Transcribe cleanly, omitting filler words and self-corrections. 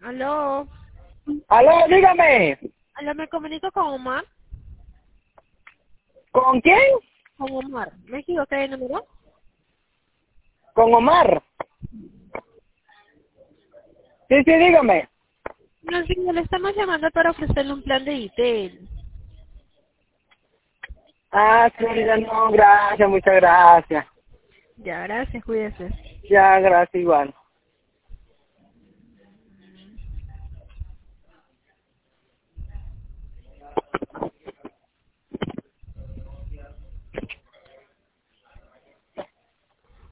Aló. Aló, dígame. Aló, me comunico con Omar. ¿Con quién? Con Omar. ¿Me equivoqué de número? Con Omar. Sí, sí, dígame. No, sí, le estamos llamando para ofrecerle un plan de ITEL. Ah, sí, no, gracias, muchas gracias. Ya, gracias, cuídese. Ya, gracias igual.